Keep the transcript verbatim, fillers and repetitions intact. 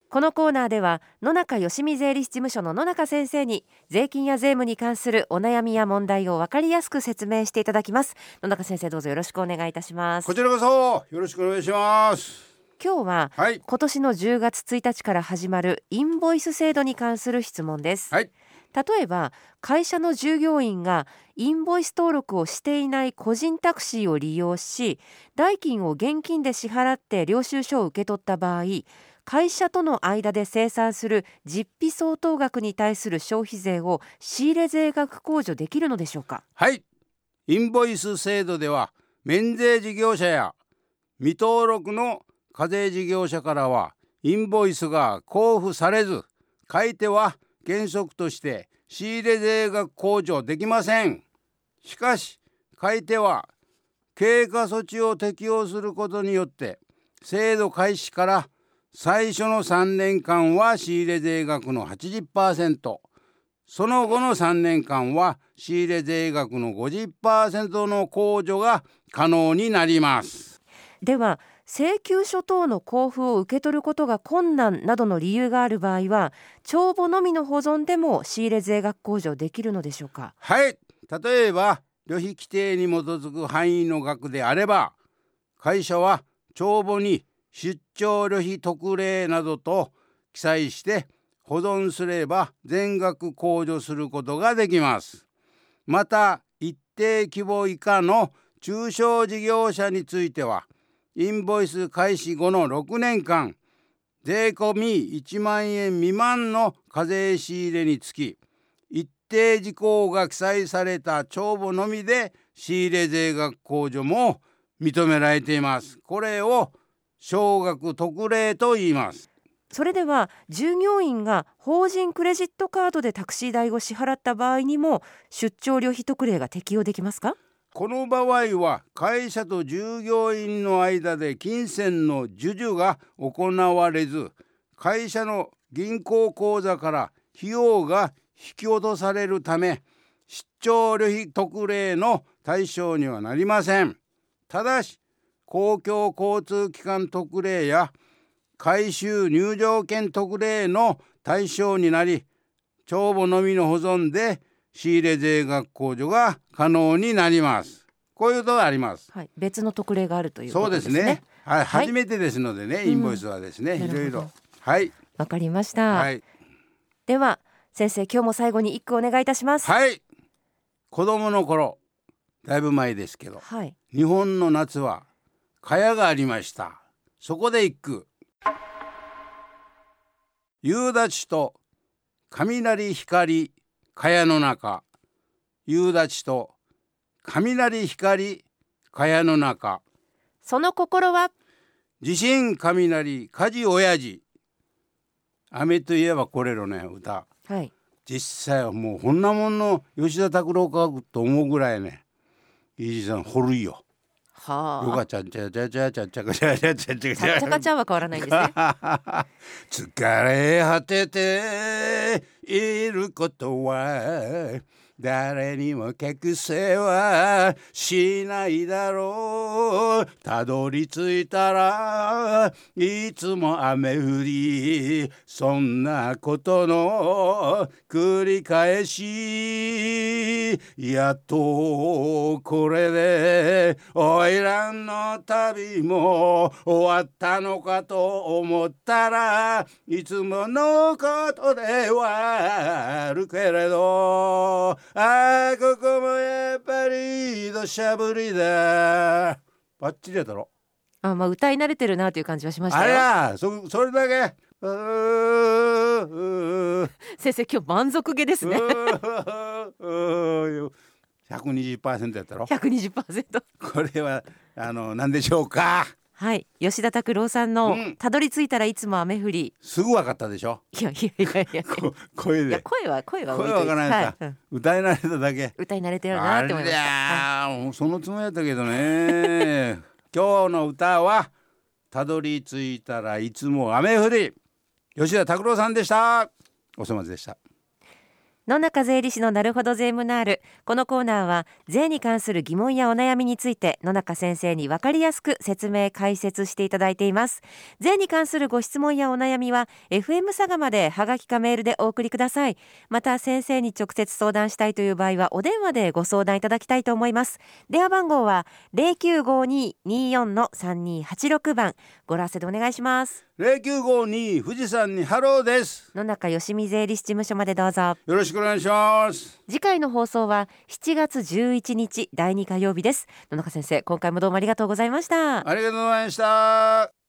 このコーナーでは野中よしみ税理士事務所の野中先生に税金や税務に関するお悩みや問題を分かりやすく説明していただきます。野中先生、どうぞよろしくお願いいたします。 こちらこそよろしくお願いします。 今日は、 はい、 今年のじゅうがつついたちから始まるインボイス制度に関する質問です。 はい、 例えば会社の従業員がインボイス登録をしていない個人タクシーを利用し、代金を現金で支払って領収書を受け取った場合、会社との間で精算する実費相当額に対する消費税を仕入れ税額控除できるのでしょうか。 はい、インボイス制度では免税事業者や未登録の課税事業者からはインボイスが交付されず、買い手は原則として仕入れ税額控除できません。しかし買い手は経過措置を適用することによって制度開始から最初のさんねんかんは仕入れ税額の はちじゅっパーセント、 その後のさんねんかんは仕入れ税額の ごじゅっパーセント の控除が可能になります。 では請求書等の交付を受け取ることが困難などの理由がある場合は、帳簿のみの保存でも仕入れ税額控除できるのでしょうか。 はい、例えば旅費規定に基づく範囲の額であれば、会社は帳簿に出張旅費特例などと記載して保存すれば全額控除することができます。また一定規模以下の中小事業者については、インボイス開始後のろくねんかん、税込みいちまんえん未満の課税仕入れにつき、一定事項が記載された帳簿のみで仕入れ税額控除も認められています。これを少額特例と言います。 それでは従業員が法人クレジットカードでタクシー代を支払った場合にも出張旅費特例が適用できますか。 この場合は会社と従業員の間で金銭の授受が行われず、会社の銀行口座から費用が引き落とされるため、出張旅費特例の対象にはなりません。ただし公共交通機関特例や回収入場券特例の対象になり、帳簿のみの保存で仕入れ税額控除が可能になります。こういうことがあります。 はい、別の特例があるということですね。 そうですね、はいはい、 はい、 初めてですのでね、インボイスはですね、うん、いろいろ。はい、 わかりました、 はい、 では先生、今日も最後に一句お願いいたします。 はい、子供の頃、だいぶ前ですけど、 はい、 日本の夏は蚊帳がありました。そこで一句。夕立と雷光蚊帳の中、夕立と雷光蚊帳の中、 その心は地震雷火事親父。雨といえばこれのね歌、 はい、 実際はもうこんなもんの吉田拓郎かと思うぐらいね、飯さん掘るよ。 はあ、 よかちゃんちゃちゃちゃちゃちゃちゃちゃちゃちゃちゃちゃちゃかちゃは変わらないんですね。 疲れ果てていることは誰にも隠せはしないだろう。たどり着いたらいつも雨降り、そんなことの繰り返し。やっとこれでおいらの旅も終わったのかと思ったら、いつものことではあるけれど、ああここもやっぱり土砂降りだ。バッチリやったろ。 あ、まあ、歌い慣れてるなという感じはしましたよ。 あら そ, それだけ。 先生、今日満足げですね。 ひゃくにじゅっパーセント やったろ。 ひゃくにじゅっパーセント。 これはあの何でしょうか。 はい、吉田拓郎さんの、うん、たどり着いたらいつも雨降り。 すぐ分かったでしょ。 いやいやいやいや声で。 いや声は声は声は分からないですか、はい、うん、歌い慣れただけ。 歌い慣れてるなって思いました。 あれ、もうそのつもりだったけどね。今日の歌はたどり着いたらいつも雨降り、吉田拓郎さんでした。お粗末でした。 野中税理士のなるほど税務ナール。このコーナーは税に関する疑問やお悩みについて野中先生に分かりやすく説明解説していただいています。税に関するご質問やお悩みは エフエム 佐賀までハガキかメールでお送りください。また先生に直接相談したいという場合はお電話でご相談いただきたいと思います。電話番号は ゼロきゅうごにーにーよん のさんにーはちろく 番、ごらせでお願いします。 ゼロきゅうごに富士山にハローです。 野中よしみ税理士事務所までどうぞよろしくお願いします。 次回の放送はしちがつじゅういちにちだいに火曜日です。野中先生、今回もどうもありがとうございました。 ありがとうございました。